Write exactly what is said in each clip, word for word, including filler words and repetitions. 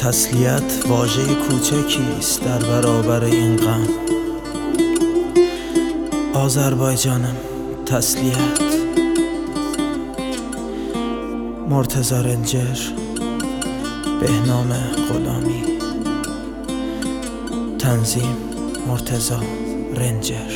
تسلیت واژه کوچکی است در برابر این غم. آذربایجانم تسلیت. مرتضی رنجر، بهنام غلامی. تنظیم مرتضی رنجر.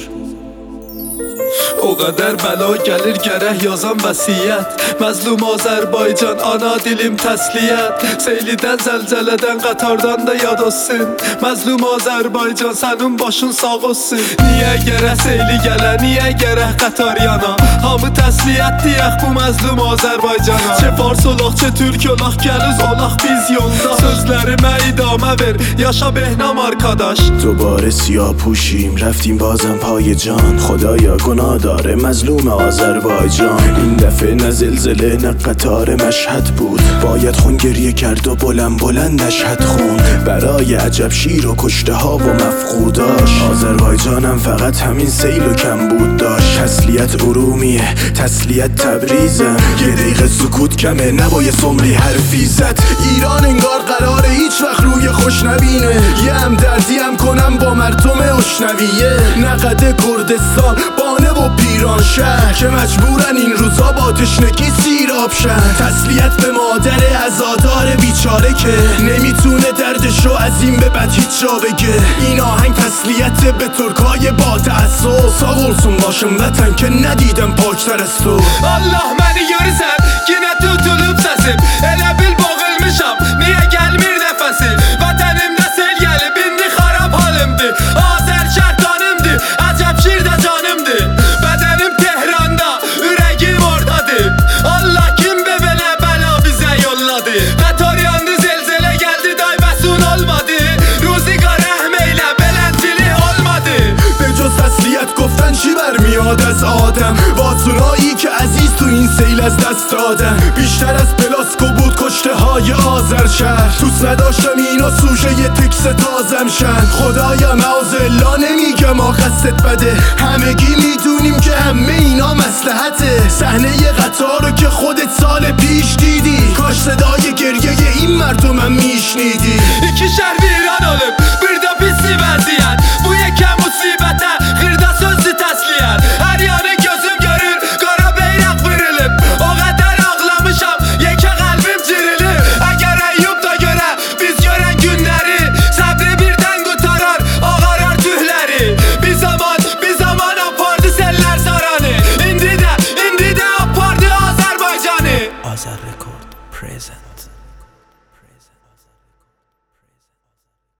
اقدر بلا gəlir gərək yazan vəsiyyət. Məzlum Azərbaycan, ana dilim təsliyyət. Seylidən, zəlzələdən, qatardan da yad olsun. Məzlum Azərbaycan, sənin başın sağ olsun. Niyə gərək seyli gələ, niyə gərək qatar yana? Hamı təsliyyət deyək bu məzlum Azərbaycana. Çe fars olaq, çe türk olaq, gəliz olaq biz yolda. Sözlərimə idamə ver, yaşa بهنام arkadaş. دوباره سیاه پوشیم رفتیم بازم پای جان. خدایا گناه داره مظلوم آذربایجان. این دفعه نه زلزله نه قطار مشهد بود. باید خون گریه کرد و بلند بلند نشهد خون برای عجب شیر و کشته ها و مفقوداش. آذربایجانم فقط همین سیل و کم بود داشت. تسلیت ارومیه، تسلیت تبریزم. یه دقیقه سکوت کمه، نباید سمری حرفی زد. ایران انگار قراره هیچ وقت روی خوش نبینه. یه هم دردی هم کنم با مردم اشنویه. نقد کردستان، بانه و پیران شهر که مجبورن این روزا با تشنگی سیراب شن. تسلیت به مادر عزادار بیچاره که نمیتونه دردشو از این به بعد هیچ جا بگه. این آهنگ تسلیت به ترکای با تعصب. Sağ olsun başım vətən که ندیدم پاکتر از تو. Allah məni görürsən, yenə tutulub səsim. Elə bil boğulmuşam, niyə gəlmir nəfəsi? Vətənimdə sel gəlib, indi xarab halimdir. Azər şərtanımdır, əcəb şir də canımdır. Bədənim Tehranda, ürəgim ordadır. Allah kim be belə bəla bizə yolladı? Qatar yandı, zelzələ gəldi, daybəsun olmadı. Ruziqa rəhm eylə, beləncili olmadı. به جز تسلیت گفتن چی برمیاد از آدم؟ واسونایی که عزیز تو این سیل از دست دادن. بیشتر از پلاسکو بود کشته های آذر شهر. دوست نداشتم اینا سوژه یه تکس تازم شن. خدایا معاذالله نمیگم آ قصدت بده. همگی میدونیم که همه اینا مصلحته. صحنه قطار رو که خودت سال پیش دیدی. کاش صدای گریه این مردمم میشنیدی. İki şəhər viran olub, bir də pisli vəziyyət. Bu yekə musibətə, xırda sözlü təsliyyət. Hər yanı gözüm görür, qara beyraq vırılıb. O qədər ağlamışam, yekə qəlbim cirilib. Əgər Əyyub da görə, biz görən günləri. Səbri birdən qutarar, ağarar tühləri. Bir zaman, bir zaman apardı sellər saranı. İndi də, indi də apardı Azərbaycanı. Azər Record present.